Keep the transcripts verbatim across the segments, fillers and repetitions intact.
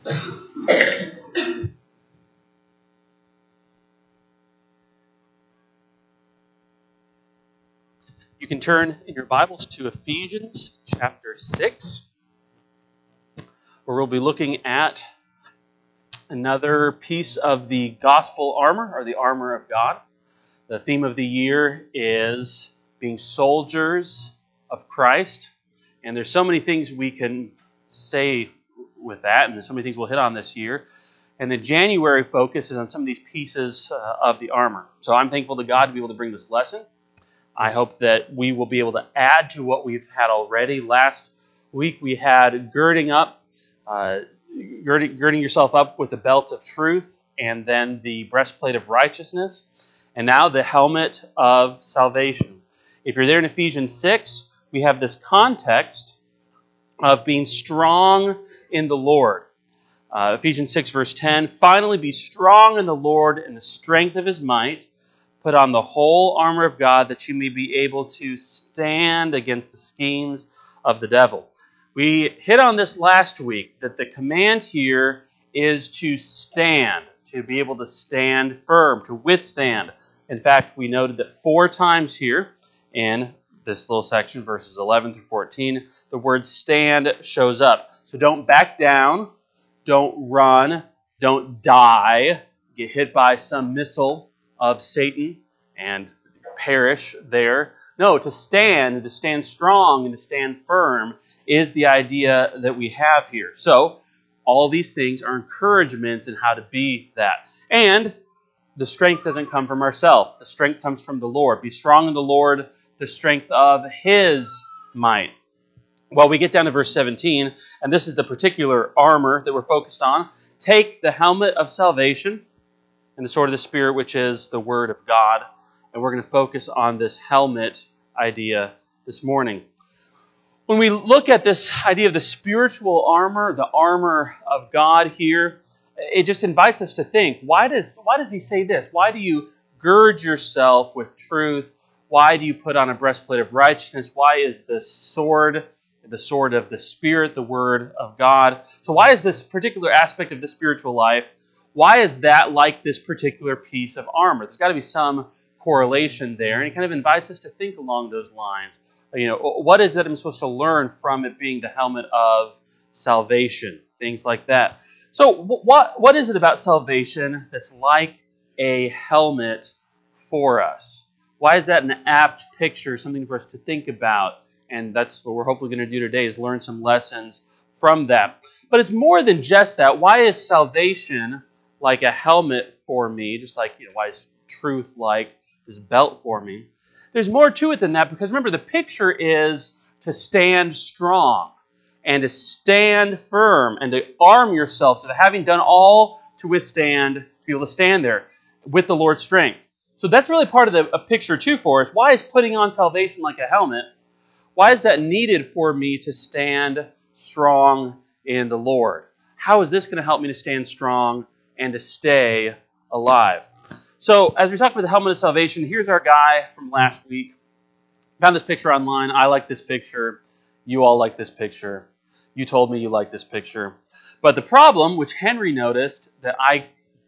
You can turn in your Bibles to Ephesians chapter six, where we'll be looking at another piece of the gospel armor, or the armor of God. The theme of the year is being soldiers of Christ. And there's so many things we can say with that, and there's so many things we'll hit on this year. And the January focus is on some of these pieces uh, of the armor. So I'm thankful to God to be able to bring this lesson. I hope that we will be able to add to what we've had already. Last week we had girding up, uh, girding, girding yourself up with the belt of truth, and then the breastplate of righteousness, and now the helmet of salvation. If you're there in Ephesians six, we have this context of being strong in the Lord. Uh, Ephesians six verse ten, finally be strong in the Lord in the strength of his might. Put on the whole armor of God that you may be able to stand against the schemes of the devil. We hit on this last week, that the command here is to stand, to be able to stand firm, to withstand. In fact, we noted that four times here in this little section, verses eleven through fourteen, the word stand shows up. So don't back down, don't run, don't die, get hit by some missile of Satan and perish there. No, to stand, to stand strong and to stand firm is the idea that we have here. So, all these things are encouragements in how to be that. And the strength doesn't come from ourselves. The strength comes from the Lord. Be strong in the Lord, the strength of his might. Well, we get down to verse seventeen, and this is the particular armor that we're focused on. Take the helmet of salvation and the sword of the Spirit, which is the Word of God. And we're going to focus on this helmet idea this morning. When we look at this idea of the spiritual armor, the armor of God here, it just invites us to think, why does, why does he say this? Why do you gird yourself with truth? Why do you put on a breastplate of righteousness? Why is the sword the sword of the Spirit, the Word of God? So why is this particular aspect of the spiritual life, why is that like this particular piece of armor? There's got to be some correlation there, and it kind of invites us to think along those lines. You know, what is it I'm supposed to learn from it being the helmet of salvation? Things like that. So what what is it about salvation that's like a helmet for us? Why is that an apt picture, something for us to think about? And that's what we're hopefully going to do today, is learn some lessons from that. But it's more than just that. Why is salvation like a helmet for me? Just like, you know, why is truth like this belt for me? There's more to it than that, because remember, the picture is to stand strong and to stand firm and to arm yourself so that having done all to withstand, to be able to stand there with the Lord's strength. So that's really part of the a picture too for us. Why is putting on salvation like a helmet? Why is that needed for me to stand strong in the Lord? How is this going to help me to stand strong and to stay alive? So, as we talk about the helmet of salvation, here's our guy from last week. Found this picture online. I like this picture. You all like this picture. You told me you like this picture. But the problem, which Henry noticed that I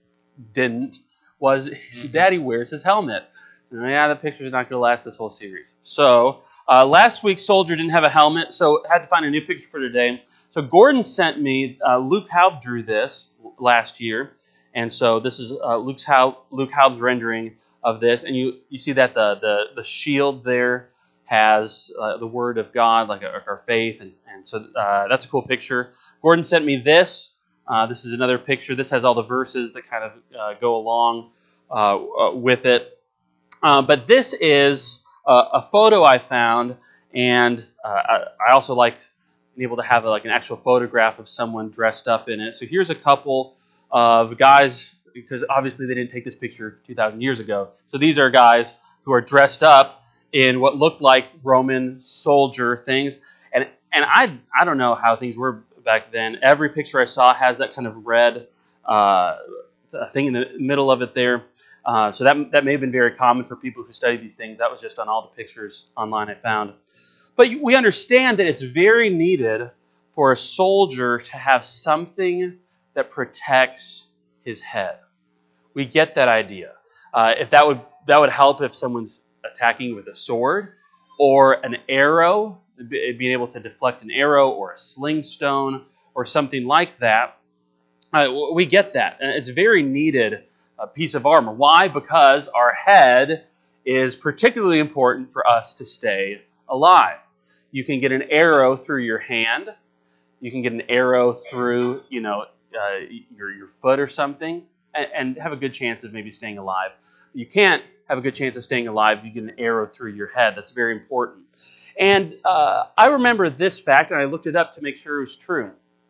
didn't, was Daddy wears his helmet. Yeah, the picture's not going to last this whole series. So, uh, last week's soldier didn't have a helmet, so I had to find a new picture for today. So Gordon sent me, uh, Luke Haub drew this last year. And so this is uh, Luke's Haub, Luke Haub's rendering of this. And you, you see that the, the, the shield there has uh, the Word of God, like our, our faith. And, and so uh, that's a cool picture. Gordon sent me this. Uh, this is another picture. This has all the verses that kind of uh, go along uh, uh, with it. Uh, but this is uh, a photo I found. And uh, I, I also like being able to have a, like an actual photograph of someone dressed up in it. So here's a couple of guys, because obviously they didn't take this picture two thousand years ago. So these are guys who are dressed up in what looked like Roman soldier things. And and I I don't know how things were back then. Every picture I saw has that kind of red uh, thing in the middle of it there. Uh, so that that may have been very common for people who study these things. That was just on all the pictures online I found. But we understand that it's very needed for a soldier to have something that protects his head. We get that idea. Uh, if that would that would help if someone's attacking with a sword or an arrow, being able to deflect an arrow or a sling stone or something like that. Uh, we get that. And it's a very needed uh, piece of armor. Why? Because our head is particularly important for us to stay alive. You can get an arrow through your hand. You can get an arrow through, you know, uh, your your foot or something, and, and have a good chance of maybe staying alive. You can't have a good chance of staying alive if you get an arrow through your head. That's very important. And uh, I remember this fact, and I looked it up to make sure it was true.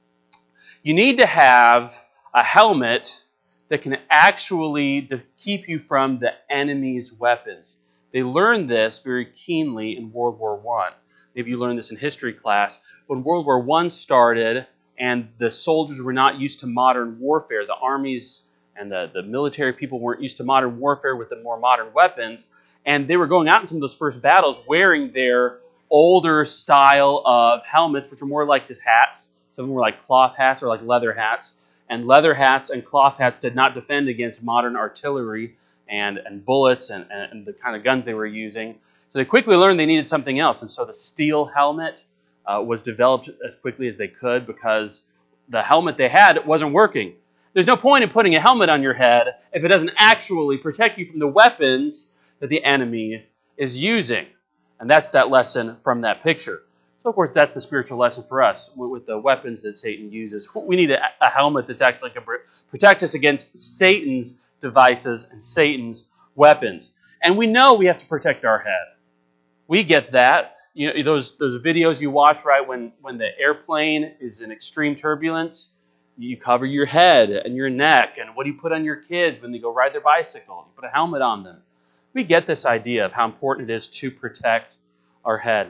You need to have a helmet that can actually de- keep you from the enemy's weapons. They learned this very keenly in World War One. Maybe you learned this in history class. When World War One started and the soldiers were not used to modern warfare, the armies and the, the military people weren't used to modern warfare with the more modern weapons, and they were going out in some of those first battles wearing their older style of helmets, which were more like just hats. Some of them were like cloth hats or like leather hats. And leather hats and cloth hats did not defend against modern artillery and, and bullets and, and the kind of guns they were using. So they quickly learned they needed something else. And so the steel helmet uh, was developed as quickly as they could because the helmet they had wasn't working. There's no point in putting a helmet on your head if it doesn't actually protect you from the weapons that the enemy is using. And that's that lesson from that picture. So, of course, that's the spiritual lesson for us with the weapons that Satan uses. We need a, a helmet that's actually going to protect us against Satan's devices and Satan's weapons. And we know we have to protect our head. We get that. You know, those those videos you watch, right, when, when the airplane is in extreme turbulence, you cover your head and your neck. And what do you put on your kids when they go ride their bicycles? You put a helmet on them. We get this idea of how important it is to protect our head.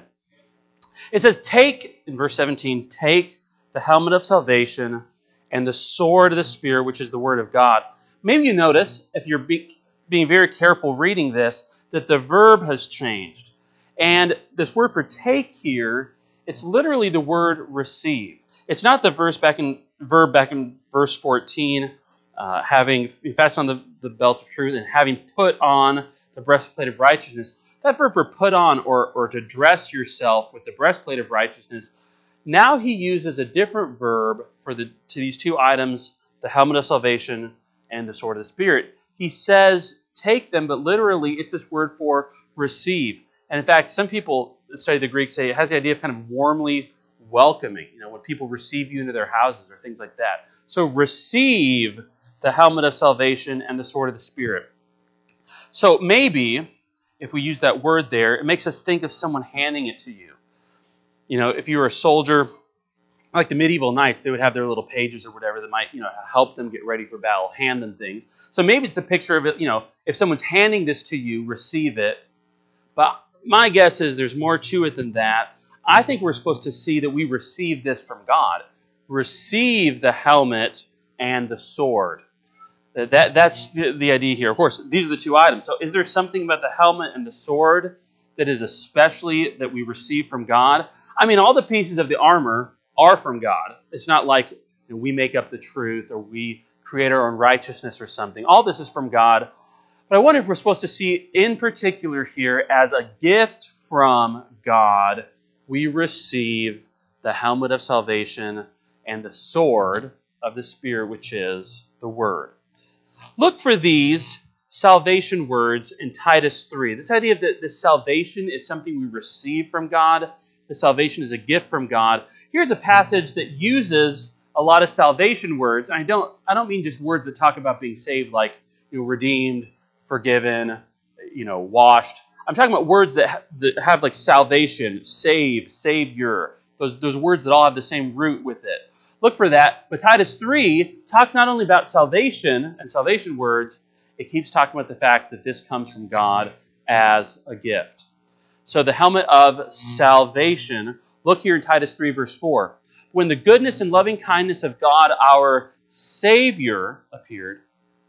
It says, take, in verse seventeen, take the helmet of salvation and the sword of the Spirit, which is the Word of God. Maybe you notice, if you're be, being very careful reading this, that the verb has changed. And this word for take here, it's literally the word receive. It's not the verse back in verb back in verse fourteen, uh, having fastened on the, the belt of truth and having put on the breastplate of righteousness. That verb for put on or, or to dress yourself with the breastplate of righteousness, now he uses a different verb for the to these two items, the helmet of salvation and the sword of the Spirit. He says take them, but literally it's this word for receive. And in fact, some people that study the Greek say it has the idea of kind of warmly welcoming, you know, when people receive you into their houses or things like that. So receive the helmet of salvation and the sword of the Spirit. So maybe, if we use that word there, it makes us think of someone handing it to you. You know, if you were a soldier, like the medieval knights, they would have their little pages or whatever that might, you know, help them get ready for battle, hand them things. So maybe it's the picture of it, you know, if someone's handing this to you, receive it. But my guess is there's more to it than that. I think we're supposed to see that we receive this from God. Receive the helmet and the sword. That That's the idea here. Of course, these are the two items. So is there something about the helmet and the sword that is especially that we receive from God? I mean, all the pieces of the armor are from God. It's not like you know, we make up the truth or we create our own righteousness or something. All this is from God. But I wonder if we're supposed to see in particular here as a gift from God, we receive the helmet of salvation and the sword of the Spirit, which is the Word. Look for these salvation words in Titus three. This idea that the salvation is something we receive from God. The salvation is a gift from God. Here's a passage that uses a lot of salvation words. I don't I don't mean just words that talk about being saved, like you know, redeemed, forgiven, you know, washed. I'm talking about words that, ha- that have like salvation, save, savior. Those, those words that all have the same root with it. Look for that. But Titus three talks not only about salvation and salvation words, it keeps talking about the fact that this comes from God as a gift. So the helmet of salvation, look here in Titus three, verse four. When the goodness and loving kindness of God, our Savior, appeared,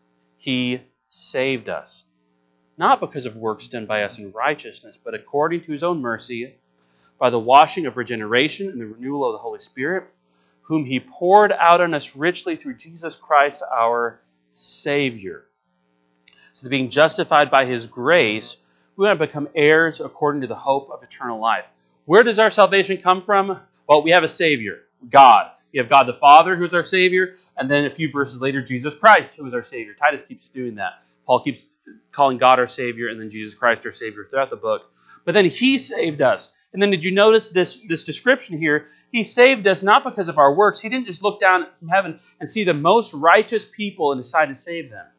He saved us. Not because of works done by us in righteousness, but according to His own mercy, by the washing of regeneration and the renewal of the Holy Spirit, whom he poured out on us richly through Jesus Christ our Savior. So that being justified by his grace, we want to become heirs according to the hope of eternal life. Where does our salvation come from? Well, we have a Savior, God. We have God the Father, who is our Savior, and then a few verses later, Jesus Christ, who is our Savior. Titus keeps doing that. Paul keeps calling God our Savior and then Jesus Christ our Savior throughout the book. But then he saved us. And then did you notice this, this description here? He saved us not because of our works. He didn't just look down from heaven and see the most righteous people and decide to save them.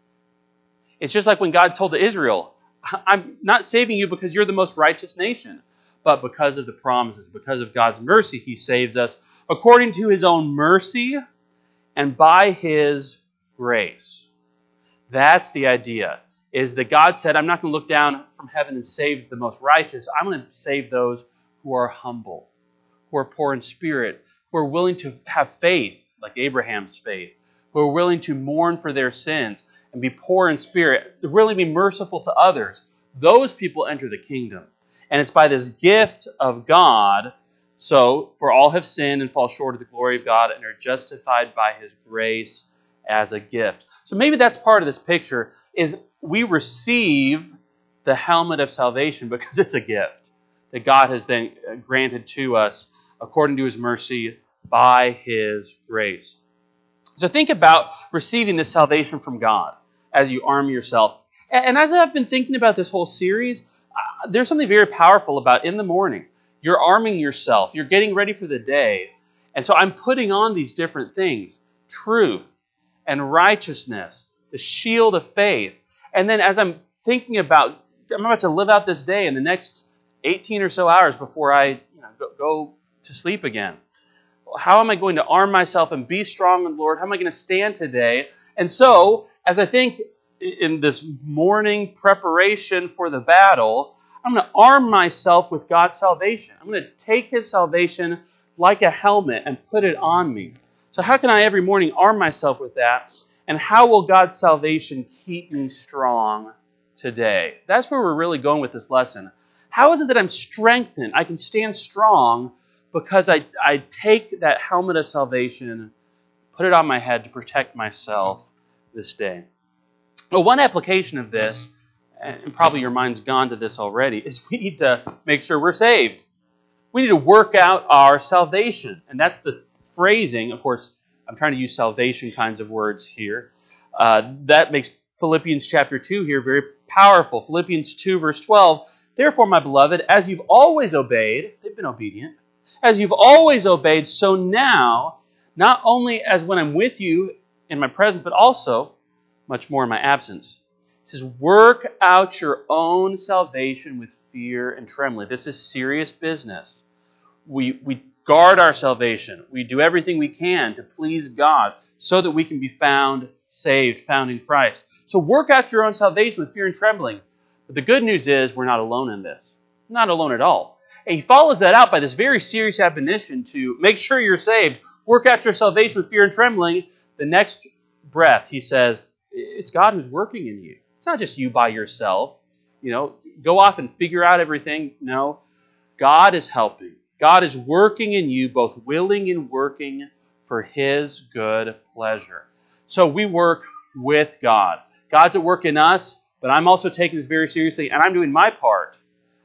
It's just like when God told to Israel, I'm not saving you because you're the most righteous nation, but because of the promises, because of God's mercy, he saves us according to his own mercy and by his grace. That's the idea, is that God said, I'm not going to look down from heaven and save the most righteous. I'm going to save those who are humble, who are poor in spirit, who are willing to have faith, like Abraham's faith, who are willing to mourn for their sins and be poor in spirit, to really be merciful to others. Those people enter the kingdom. And it's by this gift of God. So, for all have sinned and fall short of the glory of God and are justified by his grace as a gift. So maybe that's part of this picture, is we receive the helmet of salvation because it's a gift that God has then granted to us according to his mercy by his grace. So think about receiving this salvation from God as you arm yourself. And as I've been thinking about this whole series, uh, there's something very powerful about in the morning. You're arming yourself. You're getting ready for the day. And so I'm putting on these different things. Truth and righteousness. The shield of faith. And then as I'm thinking about, I'm about to live out this day in the next eighteen or so hours before I you know, go, go to sleep again. How am I going to arm myself and be strong in the Lord? How am I going to stand today? And so, as I think in this morning preparation for the battle, I'm going to arm myself with God's salvation. I'm going to take his salvation like a helmet and put it on me. So how can I every morning arm myself with that? And how will God's salvation keep me strong today? That's where we're really going with this lesson. How is it that I'm strengthened? I can stand strong because I, I take that helmet of salvation, put it on my head to protect myself this day. Well, one application of this, and probably your mind's gone to this already, is we need to make sure we're saved. We need to work out our salvation. And that's the phrasing. Of course, I'm trying to use salvation kinds of words here. Uh, that makes Philippians chapter two here very powerful. Philippians two, verse twelve. Therefore, my beloved, as you've always obeyed, they've been obedient, as you've always obeyed, so now, not only as when I'm with you in my presence, but also much more in my absence. It says, work out your own salvation with fear and trembling. This is serious business. We, we guard our salvation. We do everything we can to please God so that we can be found saved, found in Christ. So work out your own salvation with fear and trembling. But the good news is we're not alone in this. Not alone at all. And he follows that out by this very serious admonition to make sure you're saved. Work out your salvation with fear and trembling. The next breath, he says, it's God who's working in you. It's not just you by yourself. You know, go off and figure out everything. No, God is helping. God is working in you, both willing and working for his good pleasure. So we work with God. God's at work in us, but I'm also taking this very seriously, and I'm doing my part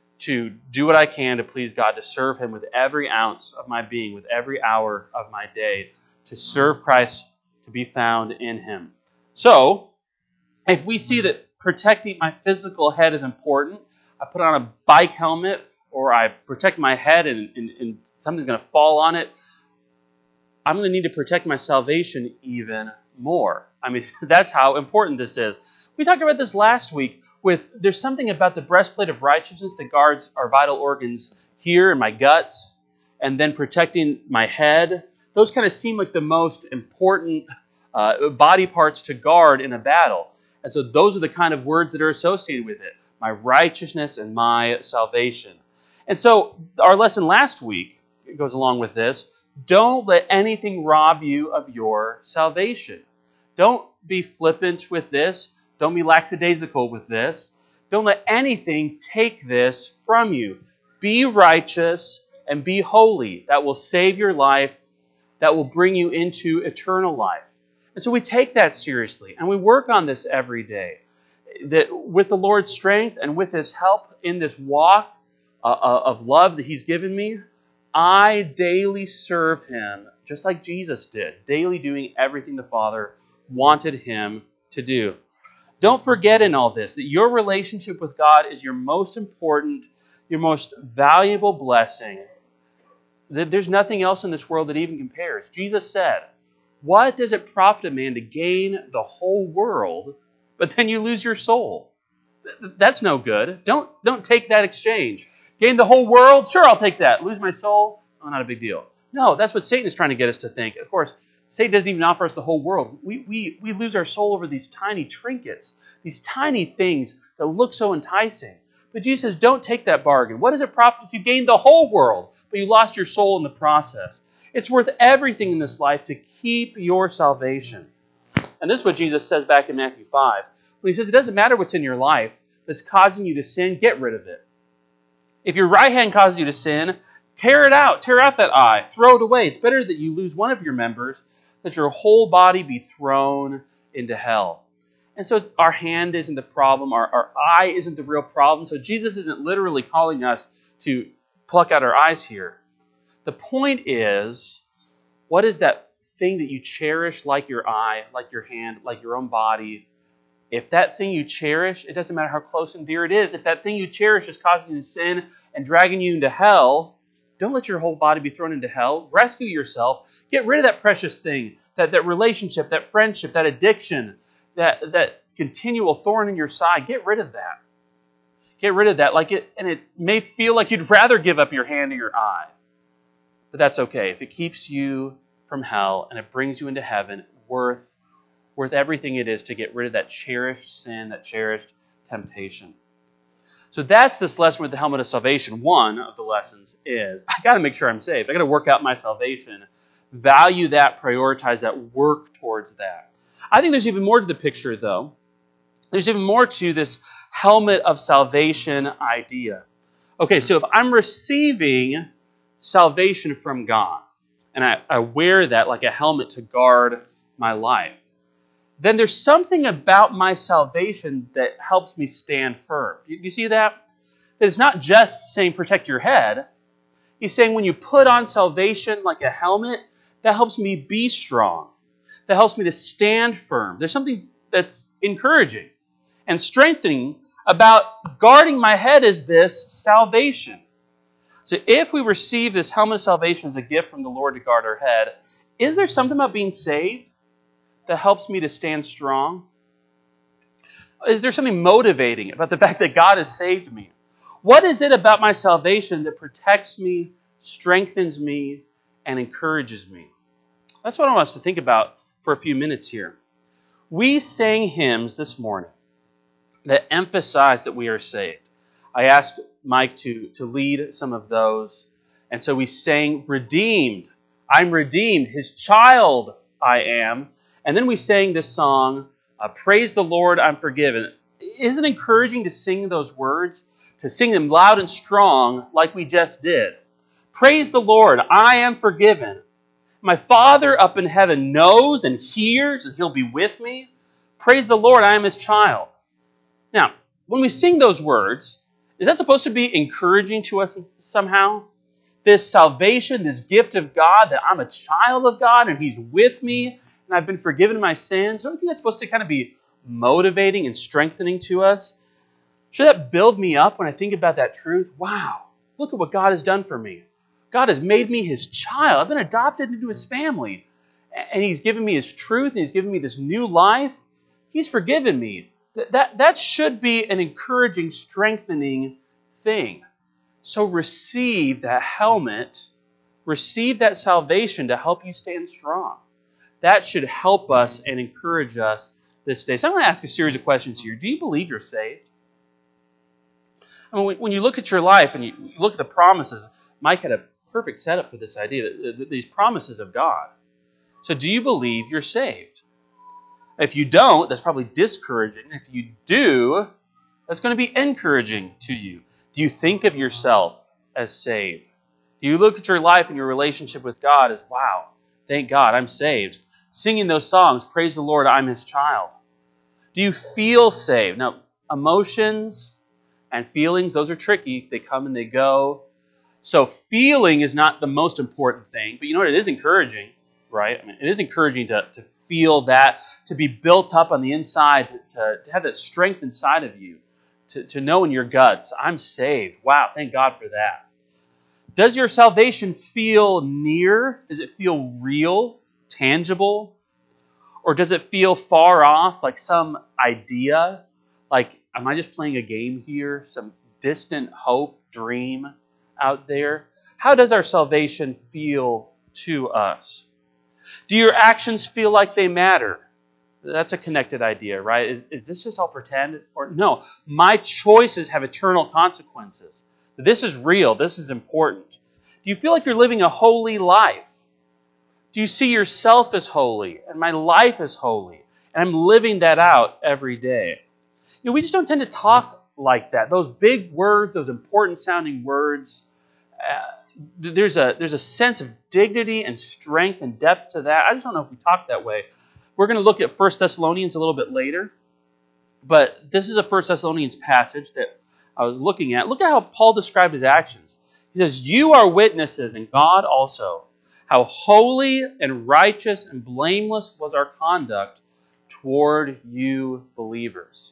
to do what I can to please God, to serve him with every ounce of my being, with every hour of my day, to serve Christ, to be found in him. So, if we see that protecting my physical head is important, I put on a bike helmet, or I protect my head and, and, and something's going to fall on it, I'm going to need to protect my salvation even more. I mean, that's how important this is. We talked about this last week with, there's something about the breastplate of righteousness that guards our vital organs here in my guts, and then protecting my head. Those kind of seem like the most important uh, body parts to guard in a battle. And so those are the kind of words that are associated with it. My righteousness and my salvation. And so our lesson last week goes along with this. Don't let anything rob you of your salvation. Don't be flippant with this. Don't be lackadaisical with this. Don't let anything take this from you. Be righteous and be holy. That will save your life that will bring you into eternal life. And so we take that seriously, and we work on this every day. That with the Lord's strength and with His help in this walk uh, of love that He's given me, I daily serve Him just like Jesus did, daily doing everything the Father wanted Him to do. Don't forget in all this that your relationship with God is your most important, your most valuable blessing. There's nothing else in this world that even compares. Jesus said, "What does it profit a man to gain the whole world, but then you lose your soul?" That's no good. Don't, don't take that exchange. Gain the whole world? Sure, I'll take that. Lose my soul? Oh, not a big deal. No, that's what Satan is trying to get us to think. Of course, Satan doesn't even offer us the whole world. We, we, we lose our soul over these tiny trinkets, these tiny things that look so enticing. But Jesus says, don't take that bargain. What does it profit if you gain the whole world, but you lost your soul in the process? It's worth everything in this life to keep your salvation. And this is what Jesus says back in Matthew five. When He says, it doesn't matter what's in your life that's causing you to sin, get rid of it. If your right hand causes you to sin, tear it out. Tear out that eye. Throw it away. It's better that you lose one of your members, that your whole body be thrown into hell. And so it's, our hand isn't the problem. Our, our eye isn't the real problem. So Jesus isn't literally calling us to pluck out our eyes here. The point is, what is that thing that you cherish like your eye, like your hand, like your own body? If that thing you cherish, it doesn't matter how close and dear it is, if that thing you cherish is causing you to sin and dragging you into hell, don't let your whole body be thrown into hell. Rescue yourself. Get rid of that precious thing, that, that relationship, that friendship, that addiction, that, that continual thorn in your side. Get rid of that. Get rid of that. Like it, and it may feel like you'd rather give up your hand or your eye. But that's okay. If it keeps you from hell and it brings you into heaven, worth worth everything it is to get rid of that cherished sin, that cherished temptation. So that's this lesson with the helmet of salvation. One of the lessons is, I got to make sure I'm saved. I got to work out my salvation. Value that, prioritize that, work towards that. I think there's even more to the picture, though. There's even more to this helmet of salvation idea. Okay, so if I'm receiving salvation from God, and I, I wear that like a helmet to guard my life, then there's something about my salvation that helps me stand firm. You, you see that? That it's not just saying protect your head. He's saying when you put on salvation like a helmet, that helps me be strong. That helps me to stand firm. There's something that's encouraging and strengthening about guarding my head is this salvation. So if we receive this helmet of salvation as a gift from the Lord to guard our head, is there something about being saved that helps me to stand strong? Is there something motivating about the fact that God has saved me? What is it about my salvation that protects me, strengthens me, and encourages me? That's what I want us to think about for a few minutes here. We sang hymns this morning that emphasize that we are saved. I asked Mike to, to lead some of those. And so we sang, redeemed. I'm redeemed. His child I am. And then we sang this song, uh, praise the Lord, I'm forgiven. Isn't it encouraging to sing those words? To sing them loud and strong like we just did. Praise the Lord, I am forgiven. My Father up in heaven knows and hears, and He'll be with me. Praise the Lord, I am His child. Now, when we sing those words, is that supposed to be encouraging to us somehow? This salvation, this gift of God, that I'm a child of God and He's with me, and I've been forgiven my sins. Don't you think that's supposed to kind of be motivating and strengthening to us? Should that build me up when I think about that truth? Wow, look at what God has done for me. God has made me His child. I've been adopted into His family. And He's given me His truth, and He's given me this new life. He's forgiven me. That, that, that should be an encouraging, strengthening thing. So receive that helmet, receive that salvation to help you stand strong. That should help us and encourage us this day. So I'm going to ask a series of questions here. Do you believe you're saved? I mean, when you look at your life and you look at the promises, Mike had a perfect setup for this idea, these promises of God. So do you believe you're saved? If you don't, that's probably discouraging. If you do, that's going to be encouraging to you. Do you think of yourself as saved? Do you look at your life and your relationship with God as, wow, thank God, I'm saved. Singing those songs, praise the Lord, I'm his child. Do you feel saved? Now, emotions and feelings, those are tricky. They come and they go. So feeling is not the most important thing, but you know what? It is encouraging, right? I mean, it is encouraging to, to feel that, to be built up on the inside, to, to, to have that strength inside of you, to, to know in your guts, I'm saved. Wow, thank God for that. Does your salvation feel near? Does it feel real, tangible? Or does it feel far off, like some idea? Like, am I just playing a game here? Some distant hope, dream out there? How does our salvation feel to us? Do your actions feel like they matter? That's a connected idea, right? Is, is this just all pretend? Or no, my choices have eternal consequences. This is real. This is important. Do you feel like you're living a holy life? Do you see yourself as holy and my life as holy? And I'm living that out every day. You know, we just don't tend to talk like that. Those big words, those important sounding words, uh, there's a there's a sense of dignity and strength and depth to that. I just don't know if we talk that way. We're going to look at First Thessalonians a little bit later. But this is a First Thessalonians passage that I was looking at. Look at how Paul described his actions. He says, you are witnesses, and God also, how holy and righteous and blameless was our conduct toward you believers.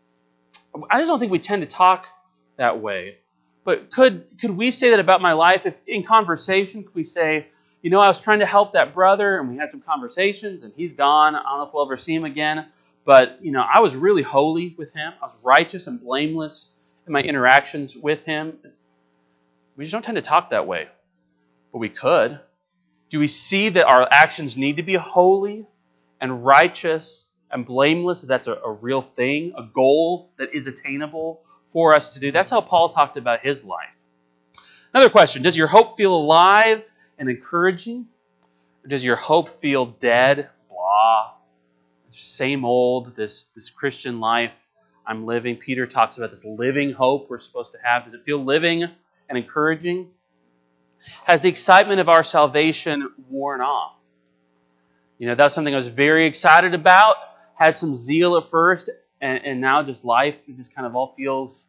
I just don't think we tend to talk that way. But could could we say that about my life? If in conversation, could we say, you know, I was trying to help that brother, and we had some conversations, and he's gone. I don't know if we'll ever see him again. But, you know, I was really holy with him. I was righteous and blameless in my interactions with him. We just don't tend to talk that way. But we could. Do we see that our actions need to be holy and righteous and blameless? That's a, a real thing, a goal that is attainable for us to do. That's how Paul talked about his life. Another question, does your hope feel alive and encouraging? Or does your hope feel dead, blah, same old, this, this Christian life I'm living? Peter talks about this living hope we're supposed to have. Does it feel living and encouraging? Has the excitement of our salvation worn off? You know, that's something I was very excited about, had some zeal at first, and, and now just life, it just kind of all feels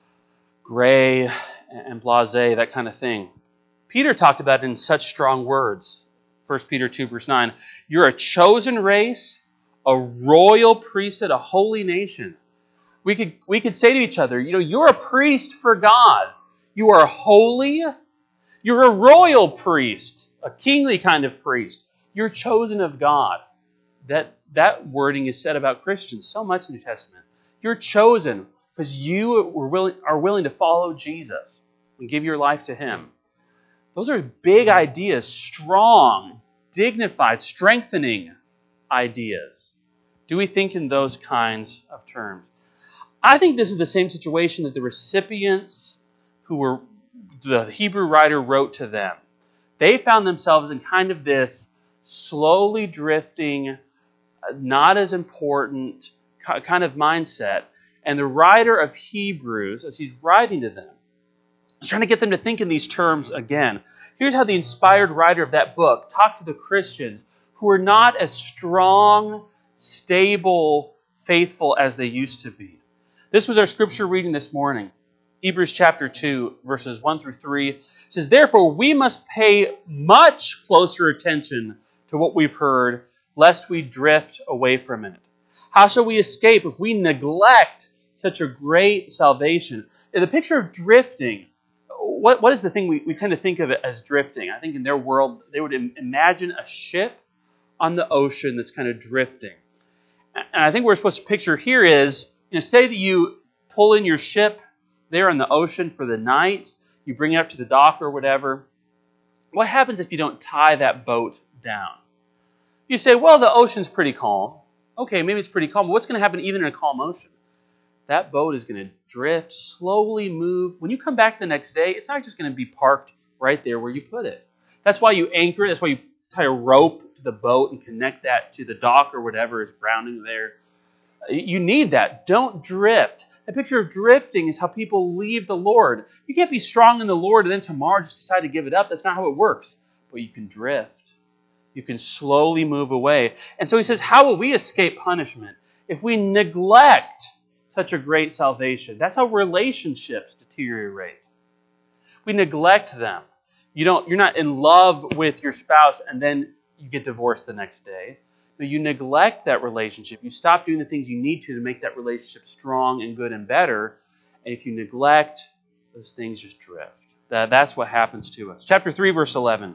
gray and blasé, that kind of thing. Peter talked about it in such strong words. First Peter two, verse nine. You're a chosen race, a royal priesthood, a holy nation. We could, we could say to each other, you know, you're a priest for God. You are holy. You're a royal priest, a kingly kind of priest. You're chosen of God. That, that wording is said about Christians so much in the New Testament. You're chosen because you were willing, are willing to follow Jesus and give your life to him. Those are big ideas, strong, dignified, strengthening ideas. Do we think in those kinds of terms? I think this is the same situation that the recipients who were, the Hebrew writer wrote to them. They found themselves in kind of this slowly drifting, not as important kind of mindset. And the writer of Hebrews, as he's writing to them, is trying to get them to think in these terms again. Here's how the inspired writer of that book talked to the Christians who were not as strong, stable, faithful as they used to be. This was our scripture reading this morning. Hebrews chapter two, verses one through three. It says, therefore, we must pay much closer attention to what we've heard, lest we drift away from it. How shall we escape if we neglect such a great salvation? In the picture of drifting, what, what is the thing we, we tend to think of it as drifting? I think in their world, they would im- imagine a ship on the ocean that's kind of drifting. And I think what we're supposed to picture here is, you know, say that you pull in your ship there in the ocean for the night, you bring it up to the dock or whatever. What happens if you don't tie that boat down? You say, well, the ocean's pretty calm. Okay, maybe it's pretty calm, but what's going to happen even in a calm ocean? That boat is going to drift, slowly move. When you come back the next day, it's not just going to be parked right there where you put it. That's why you anchor it. That's why you tie a rope to the boat and connect that to the dock or whatever is grounding there. You need that. Don't drift. The picture of drifting is how people leave the Lord. You can't be strong in the Lord and then tomorrow just decide to give it up. That's not how it works. But you can drift. You can slowly move away. And so he says, how will we escape punishment if we neglect such a great salvation? That's how relationships deteriorate. We neglect them. You don't, you're not in love with your spouse and then you get divorced the next day. No, you neglect that relationship. You stop doing the things you need to to make that relationship strong and good and better. And if you neglect, those things just drift. That, that's what happens to us. Chapter three, verse eleven.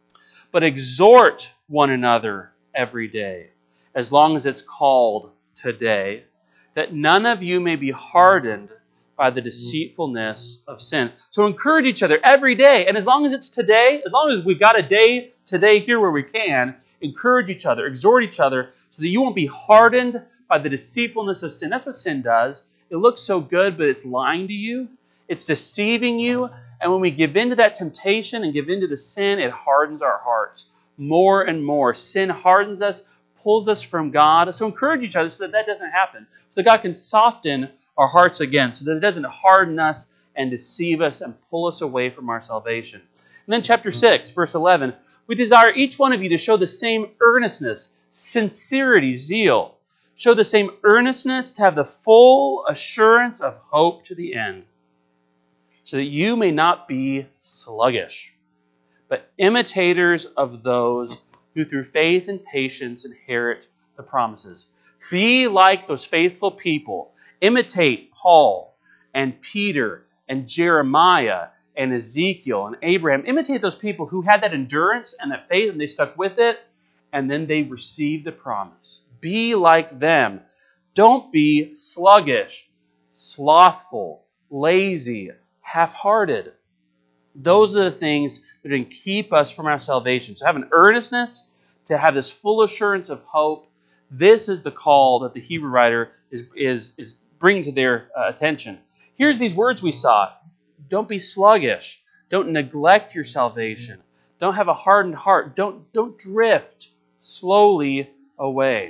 But exhort one another every day, as long as it's called today, that none of you may be hardened by the deceitfulness of sin. So encourage each other every day. And as long as it's today, as long as we've got a day today here where we can, encourage each other, exhort each other, so that you won't be hardened by the deceitfulness of sin. That's what sin does. It looks so good, but it's lying to you. It's deceiving you. And when we give in to that temptation and give in to the sin, it hardens our hearts more and more. Sin hardens us, pulls us from God. So encourage each other so that that doesn't happen. So God can soften our hearts again, so that it doesn't harden us and deceive us and pull us away from our salvation. And then chapter six, verse eleven, we desire each one of you to show the same earnestness, sincerity, zeal. Show the same earnestness to have the full assurance of hope to the end, so that you may not be sluggish, but imitators of those who through faith and patience inherit the promises. Be like those faithful people. Imitate Paul and Peter and Jeremiah and Ezekiel and Abraham. Imitate those people who had that endurance and that faith and they stuck with it and then they received the promise. Be like them. Don't be sluggish, slothful, lazy, half-hearted. Those are the things that can keep us from our salvation. So have an earnestness, to have this full assurance of hope. This is the call that the Hebrew writer is, is, is bringing to their uh, attention. Here's these words we saw. Don't be sluggish. Don't neglect your salvation. Don't have a hardened heart. Don't, don't drift slowly away.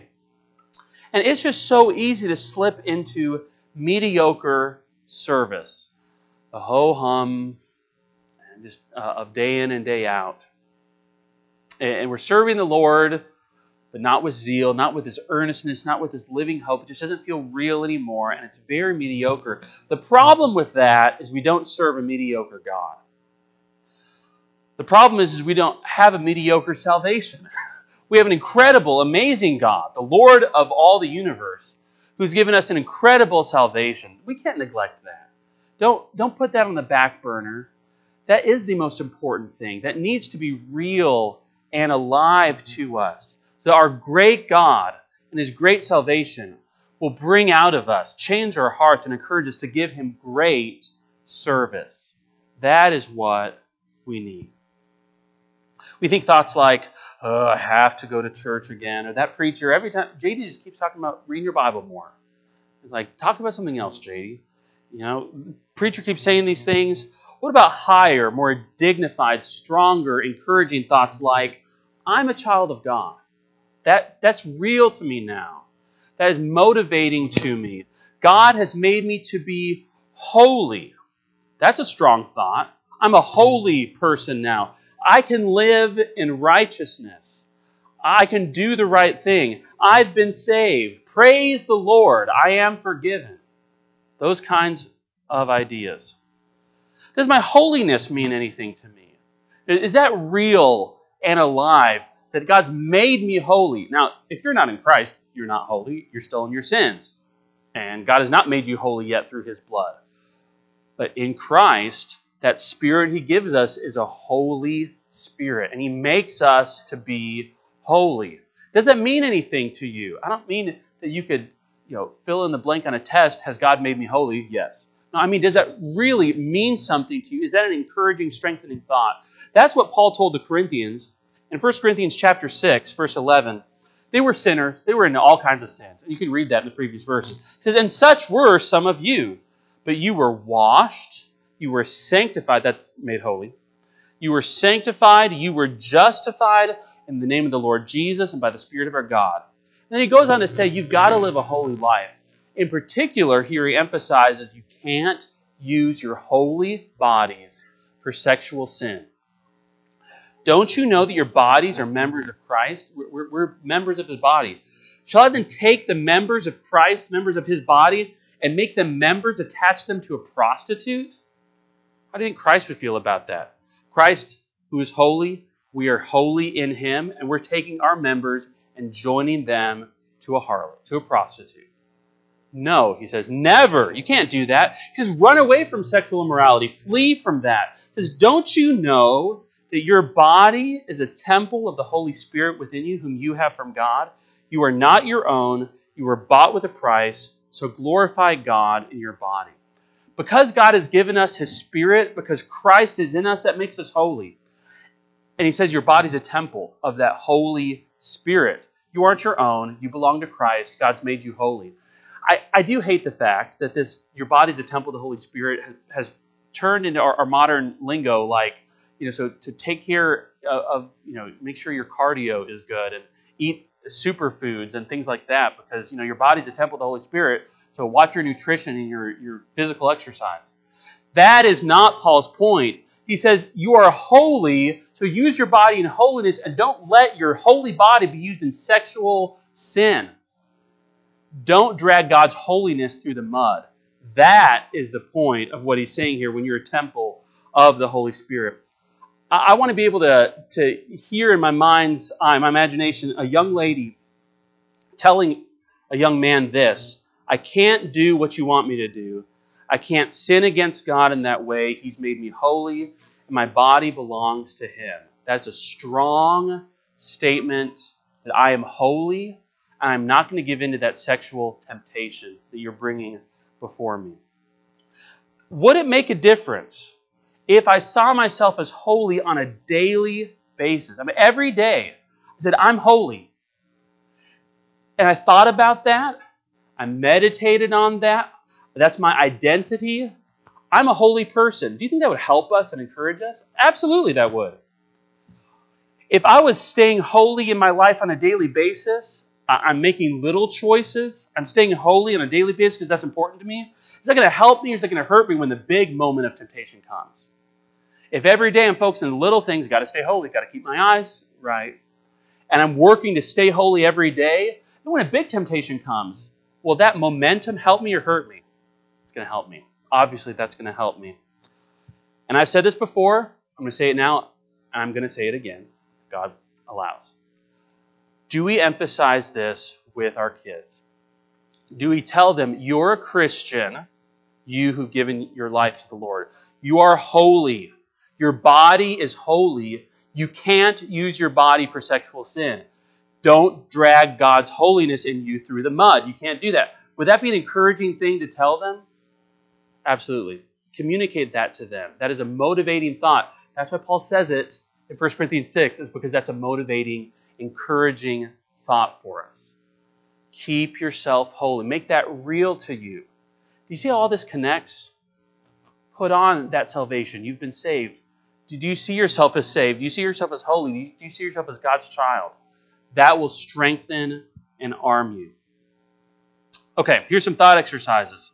And it's just so easy to slip into mediocre service. The ho-hum just uh, of day in and day out. And we're serving the Lord, but not with zeal, not with His earnestness, not with His living hope. It just doesn't feel real anymore, and it's very mediocre. The problem with that is we don't serve a mediocre God. The problem is, is we don't have a mediocre salvation. We have an incredible, amazing God, the Lord of all the universe, who's given us an incredible salvation. We can't neglect that. Don't, don't put that on the back burner. That is the most important thing. That needs to be real and alive to us. So our great God and His great salvation will bring out of us, change our hearts, and encourage us to give Him great service. That is what we need. We think thoughts like, oh, I have to go to church again, or that preacher, every time, J D just keeps talking about reading your Bible more. It's like, talk about something else, J D. You know, the preacher keeps saying these things. What about higher, more dignified, stronger, encouraging thoughts like, I'm a child of God. That, that's real to me now. That is motivating to me. God has made me to be holy. That's a strong thought. I'm a holy person now. I can live in righteousness. I can do the right thing. I've been saved. Praise the Lord. I am forgiven. Those kinds of ideas. Does my holiness mean anything to me? Is that real and alive, that God's made me holy? Now, if you're not in Christ, you're not holy. You're still in your sins. And God has not made you holy yet through His blood. But in Christ, that Spirit He gives us is a Holy Spirit. And He makes us to be holy. Does that mean anything to you? I don't mean that you could, you know, fill in the blank on a test. Has God made me holy? Yes. No, I mean, does that really mean something to you? Is that an encouraging, strengthening thought? That's what Paul told the Corinthians in First Corinthians chapter six, verse eleven. They were sinners. They were in all kinds of sins. And you can read that in the previous verses. It says, and such were some of you, but you were washed, you were sanctified. That's made holy. You were sanctified, you were justified in the name of the Lord Jesus and by the Spirit of our God. And then he goes on to say, you've got to live a holy life. In particular, here he emphasizes you can't use your holy bodies for sexual sin. Don't you know that your bodies are members of Christ? We're, we're, we're members of his body. Shall I then take the members of Christ, members of his body, and make them members, attach them to a prostitute? How do you think Christ would feel about that? Christ, who is holy, we are holy in him, and we're taking our members and joining them to a harlot, to a prostitute. No, he says, never. You can't do that. He says, run away from sexual immorality. Flee from that. He says, don't you know that your body is a temple of the Holy Spirit within you, whom you have from God? You are not your own. You were bought with a price. So glorify God in your body. Because God has given us his Spirit, because Christ is in us, that makes us holy. And he says your body's a temple of that Holy Spirit. You aren't your own. You belong to Christ. God's made you holy. I, I do hate the fact that this your body's a temple of the Holy Spirit has, has turned into our, our modern lingo, like, you know, so to take care of, of, you know, make sure your cardio is good and eat superfoods and things like that, because, you know, your body's a temple of the Holy Spirit, so watch your nutrition and your, your physical exercise. That is not Paul's point. He says you are holy, so use your body in holiness and don't let your holy body be used in sexual sin. Don't drag God's holiness through the mud. That is the point of what he's saying here when you're a temple of the Holy Spirit. I, I want to be able to, to hear in my mind's eye, my imagination, a young lady telling a young man this: I can't do what you want me to do. I can't sin against God in that way. He's made me holy, and my body belongs to him. That's a strong statement that I am holy, and I'm not going to give in to that sexual temptation that you're bringing before me. Would it make a difference if I saw myself as holy on a daily basis? I mean, every day I said, I'm holy. And I thought about that. I meditated on that. That's my identity. I'm a holy person. Do you think that would help us and encourage us? Absolutely, that would. If I was staying holy in my life on a daily basis, I'm making little choices, I'm staying holy on a daily basis because that's important to me, is that going to help me or is that going to hurt me when the big moment of temptation comes? If every day I'm focusing on the little things, got to stay holy, got to keep my eyes right, and I'm working to stay holy every day, then when a big temptation comes, will that momentum help me or hurt me? It's going to help me. Obviously, that's going to help me. And I've said this before, I'm going to say it now, and I'm going to say it again. God allows. Do we emphasize this with our kids? Do we tell them, you're a Christian, you who've given your life to the Lord. You are holy. Your body is holy. You can't use your body for sexual sin. Don't drag God's holiness in you through the mud. You can't do that. Would that be an encouraging thing to tell them? Absolutely. Communicate that to them. That is a motivating thought. That's why Paul says it in First Corinthians six, is because that's a motivating, encouraging thought for us. Keep yourself holy. Make that real to you. Do you see how all this connects? Put on that salvation. You've been saved. Do you see yourself as saved? Do you see yourself as holy? Do you see yourself as God's child? That will strengthen and arm you. Okay, here's some thought exercises.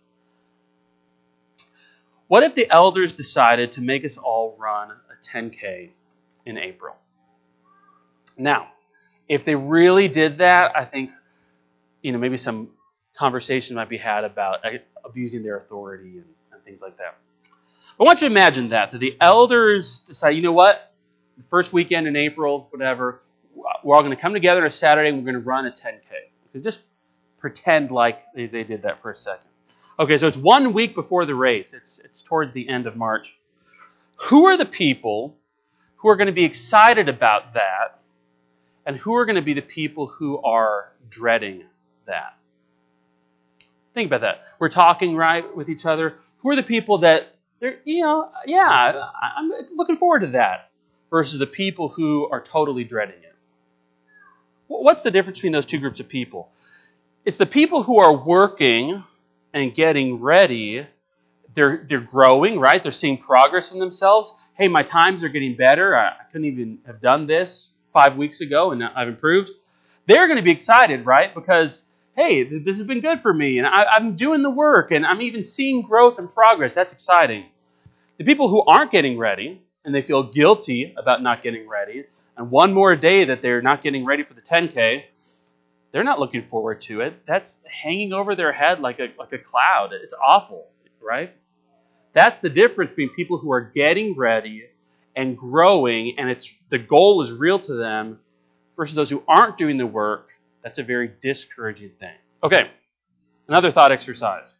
What if the elders decided to make us all run a ten K in April? Now, if they really did that, I think, you know, maybe some conversation might be had about abusing their authority and, and things like that. I want you to imagine that, that the elders decide, you know what, the first weekend in April, whatever, we're all going to come together on a Saturday and we're going to run a ten K. Because just pretend like they, they did that for a second. Okay, so it's one week before the race. It's, it's towards the end of March. Who are the people who are going to be excited about that? And who are going to be the people who are dreading that? Think about that. We're talking, right, with each other. Who are the people that, they're, you know, yeah, I'm looking forward to that, versus the people who are totally dreading it? What's the difference between those two groups of people? It's the people who are working and getting ready. They're, they're growing, right? They're seeing progress in themselves. Hey, my times are getting better. I couldn't even have done this five weeks ago, and I've improved. They're going to be excited, right? Because, hey, this has been good for me, and I, I'm doing the work, and I'm even seeing growth and progress. That's exciting. The people who aren't getting ready, and they feel guilty about not getting ready, And one more day that they're not getting ready for the ten K, they're not looking forward to it. That's hanging over their head like a like a cloud. It's awful, right? That's the difference between people who are getting ready and growing, and it's the goal is real to them, versus those who aren't doing the work. That's a very discouraging thing. Okay, another thought exercise.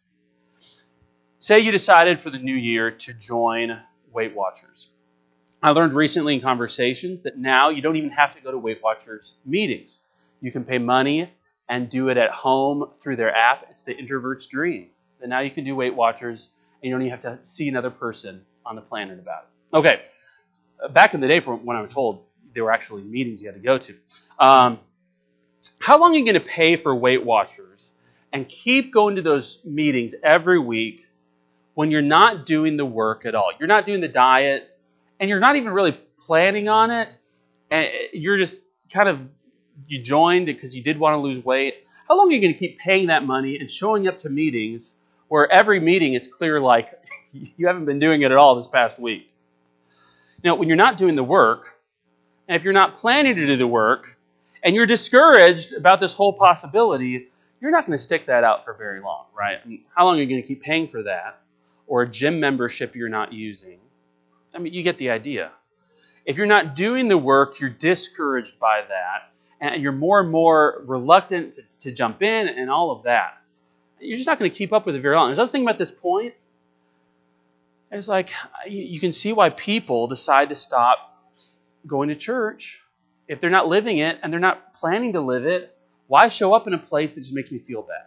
Say you decided for the new year to join Weight Watchers. I learned recently in conversations that now you don't even have to go to Weight Watchers meetings. You can pay money and do it at home through their app. It's the introvert's dream. And now you can do Weight Watchers, and you don't even have to see another person on the planet about it. Okay, back in the day, from when I was told, there were actually meetings you had to go to. Um, how long are you going to pay for Weight Watchers and keep going to those meetings every week when you're not doing the work at all? You're not doing the diet, and you're not even really planning on it, and you're just kind of, you joined because you did want to lose weight. How long are you going to keep paying that money and showing up to meetings where every meeting it's clear like you haven't been doing it at all this past week? You know, when you're not doing the work, and if you're not planning to do the work, and you're discouraged about this whole possibility, you're not going to stick that out for very long, right? I mean, how long are you going to keep paying for that? Or a gym membership you're not using? I mean, you get the idea. If you're not doing the work, you're discouraged by that, and you're more and more reluctant to, to jump in and all of that. You're just not going to keep up with it very long. As I was thinking about this point, it's like you can see why people decide to stop going to church. If they're not living it and they're not planning to live it, why show up in a place that just makes me feel bad?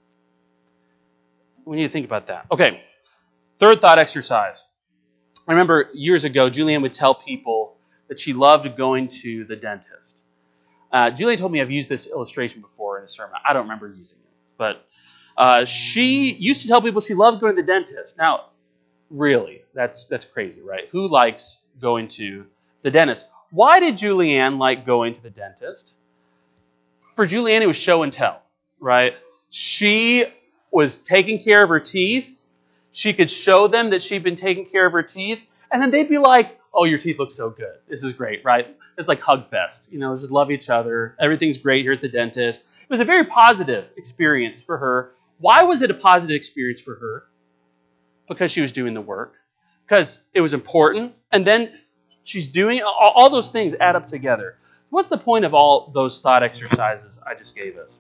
We need to think about that. Okay, third thought exercise. I remember years ago, Julianne would tell people that she loved going to the dentist. Uh, Julianne told me I've used this illustration before in a sermon. I don't remember using it. But uh, she used to tell people she loved going to the dentist. Now, really, that's that's crazy, right? Who likes going to the dentist? Why did Julianne like going to the dentist? For Julianne, it was show and tell, right? She was taking care of her teeth. She could show them that she'd been taking care of her teeth, and then they'd be like, oh, your teeth look so good. This is great, right? It's like hug fest. You know, just love each other. Everything's great here at the dentist. It was a very positive experience for her. Why was it a positive experience for her? Because she was doing the work. Because it was important. And then she's doing, all, all those things add up together. What's the point of all those thought exercises I just gave us?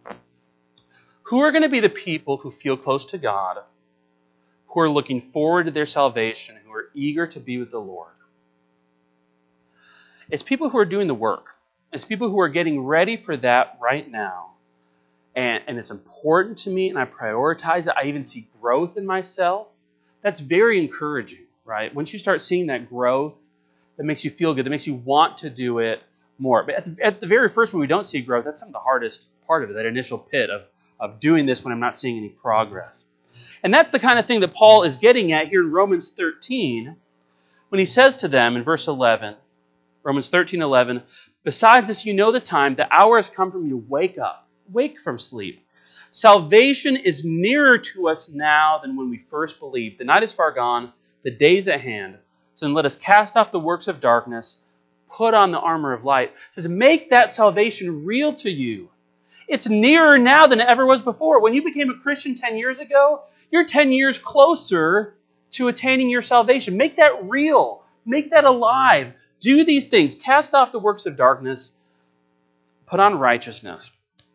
Who are going to be the people who feel close to God, who are looking forward to their salvation, who are eager to be with the Lord? It's people who are doing the work. It's people who are getting ready for that right now. And, and it's important to me, and I prioritize it. I even see growth in myself. That's very encouraging, right? Once you start seeing that growth, that makes you feel good. That makes you want to do it more. But at the, at the very first, when we don't see growth, that's some of the hardest part of it, that initial pit of, of doing this when I'm not seeing any progress. And that's the kind of thing that Paul is getting at here in Romans thirteen, when he says to them in verse eleven, Romans thirteen eleven, besides this, you know the time, the hour has come for you to wake up, wake from sleep. Salvation is nearer to us now than when we first believed. The night is far gone, the day is at hand. So then let us cast off the works of darkness, put on the armor of light. It says, make that salvation real to you. It's nearer now than it ever was before. When you became a Christian ten years ago, you're ten years closer to attaining your salvation. Make that real. Make that alive. Do these things. Cast off the works of darkness. Put on righteousness.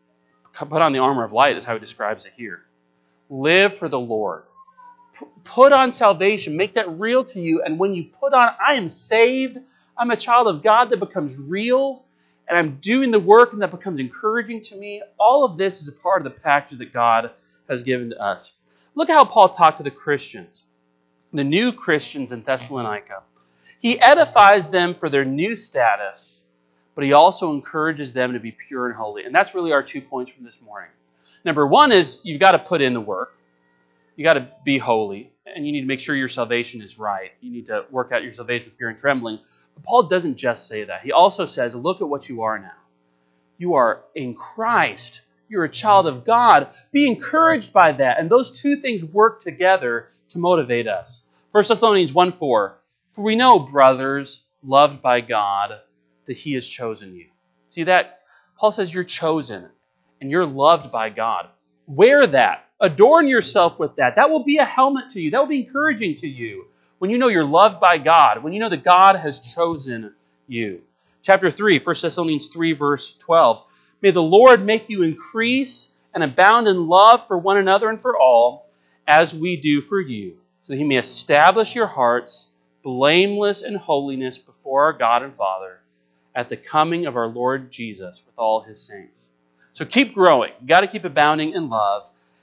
Put on the armor of light is how he describes it here. Live for the Lord. P- put on salvation. Make that real to you. And when you put on, I am saved. I'm a child of God, that becomes real. And I'm doing the work, and that becomes encouraging to me. All of this is a part of the package that God has given to us. Look at how Paul talked to the Christians, the new Christians in Thessalonica. He edifies them for their new status, but he also encourages them to be pure and holy. And that's really our two points from this morning. Number one is you've got to put in the work. You've got to be holy, and you need to make sure your salvation is right. You need to work out your salvation with fear and trembling. But Paul doesn't just say that. He also says, look at what you are now. You are in Christ. You're a child of God. Be encouraged by that. And those two things work together to motivate us. First Thessalonians one four. For we know, brothers, loved by God, that he has chosen you. See that? Paul says you're chosen and you're loved by God. Wear that. Adorn yourself with that. That will be a helmet to you. That will be encouraging to you when you know you're loved by God, when you know that God has chosen you. Chapter three, First Thessalonians three, verse twelve. May the Lord make you increase and abound in love for one another and for all, as we do for you, so that he may establish your hearts blameless in holiness before our God and Father at the coming of our Lord Jesus with all his saints. So keep growing. You've got to keep abounding in love.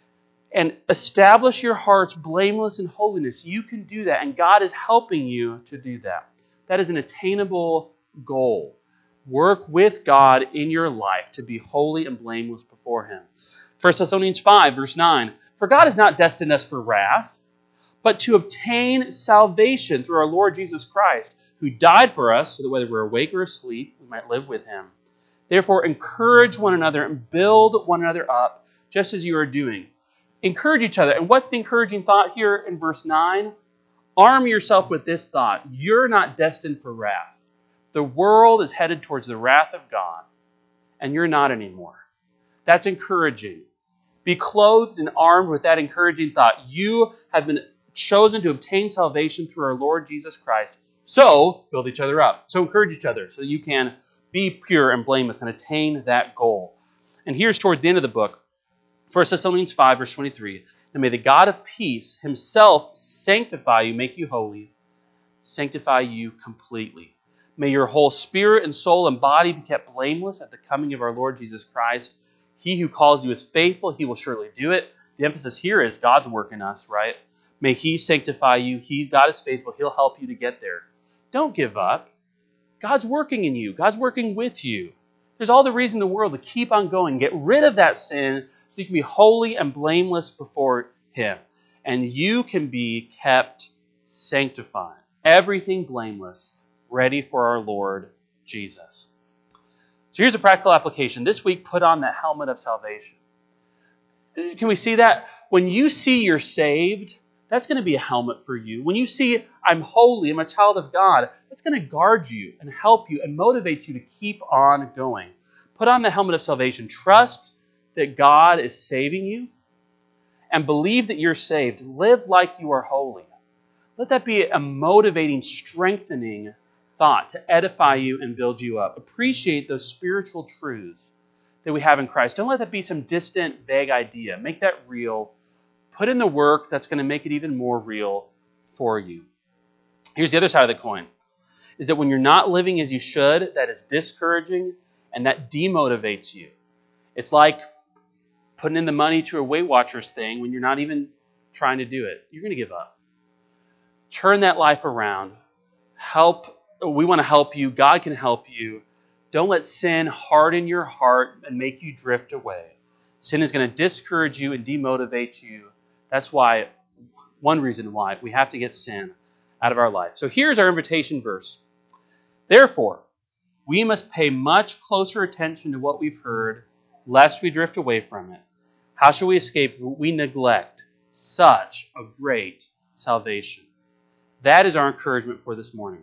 And establish your hearts blameless in holiness. You can do that, and God is helping you to do that. That is an attainable goal. Work with God in your life to be holy and blameless before him. First Thessalonians five, verse nine. For God has not destined us for wrath, but to obtain salvation through our Lord Jesus Christ, who died for us, so that whether we're awake or asleep, we might live with him. Therefore, encourage one another and build one another up, just as you are doing. Encourage each other. And what's the encouraging thought here in verse nine? Arm yourself with this thought. You're not destined for wrath. The world is headed towards the wrath of God, and you're not anymore. That's encouraging. Be clothed and armed with that encouraging thought. You have been chosen to obtain salvation through our Lord Jesus Christ. So, build each other up. So encourage each other so you can be pure and blameless and attain that goal. And here's towards the end of the book, First Thessalonians five, verse twenty-three. And may the God of peace himself sanctify you, make you holy, sanctify you completely. May your whole spirit and soul and body be kept blameless at the coming of our Lord Jesus Christ. He who calls you is faithful. He will surely do it. The emphasis here is God's work in us, right? May he sanctify you. He's God is faithful. He'll help you to get there. Don't give up. God's working in you. God's working with you. There's all the reason in the world to keep on going. Get rid of that sin so you can be holy and blameless before him. And you can be kept sanctified. Everything blameless, ready for our Lord Jesus. So here's a practical application. This week, put on that helmet of salvation. Can we see that? When you see you're saved, that's going to be a helmet for you. When you see I'm holy, I'm a child of God, that's going to guard you and help you and motivate you to keep on going. Put on the helmet of salvation. Trust that God is saving you and believe that you're saved. Live like you are holy. Let that be a motivating, strengthening thought to edify you and build you up. Appreciate those spiritual truths that we have in Christ. Don't let that be some distant, vague idea. Make that real. Put in the work that's going to make it even more real for you. Here's the other side of the coin, is that when you're not living as you should, that is discouraging and that demotivates you. It's like putting in the money to a Weight Watchers thing when you're not even trying to do it. You're going to give up. Turn that life around. Help. We want to help you. God can help you. Don't let sin harden your heart and make you drift away. Sin is going to discourage you and demotivate you. That's why, one reason why, we have to get sin out of our life. So here's our invitation verse. Therefore, we must pay much closer attention to what we've heard, lest we drift away from it. How shall we escape if we neglect such a great salvation? That is our encouragement for this morning.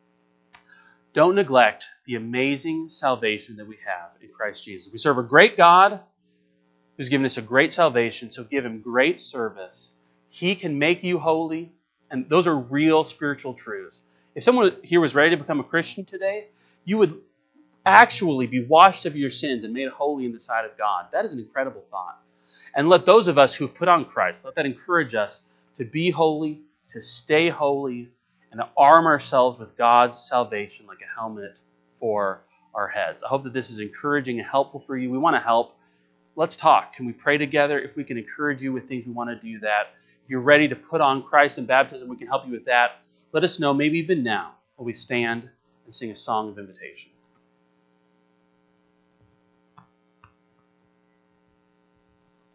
Don't neglect the amazing salvation that we have in Christ Jesus. We serve a great God who's given us a great salvation, so give him great service. He can make you holy, and those are real spiritual truths. If someone here was ready to become a Christian today, you would actually be washed of your sins and made holy in the sight of God. That is an incredible thought. And let those of us who've put on Christ, let that encourage us to be holy, to stay holy, and to arm ourselves with God's salvation like a helmet for our heads. I hope that this is encouraging and helpful for you. We want to help. Let's talk. Can we pray together? If we can encourage you with things, we want to do that. If you're ready to put on Christ in baptism, we can help you with that. Let us know, maybe even now, while we stand and sing a song of invitation.